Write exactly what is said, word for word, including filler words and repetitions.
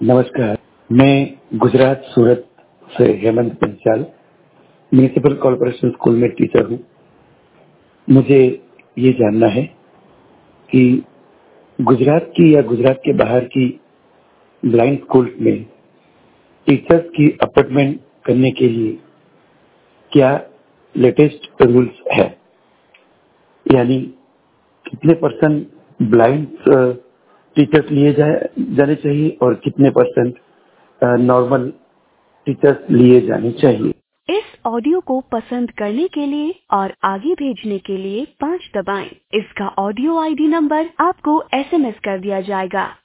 नमस्कार, मैं गुजरात सूरत से Hemant Panchal municipal corporation school में टीचर हूँ। मुझे ये जानना है कि गुजरात की या गुजरात के बाहर की ब्लाइंड स्कूल्स में टीचर्स की अपॉइंटमेंट करने के लिए क्या लेटेस्ट रूल्स है, यानी कितने परसेंट ब्लाइंड टीचर्स लिए जाए जाने चाहिए और कितने परसेंट नॉर्मल टीचर्स लिए जाने चाहिए। इस ऑडियो को पसंद करने के लिए और आगे भेजने के लिए पाँच दबाएं। इसका ऑडियो आईडी नंबर आपको एसएमएस कर दिया जाएगा।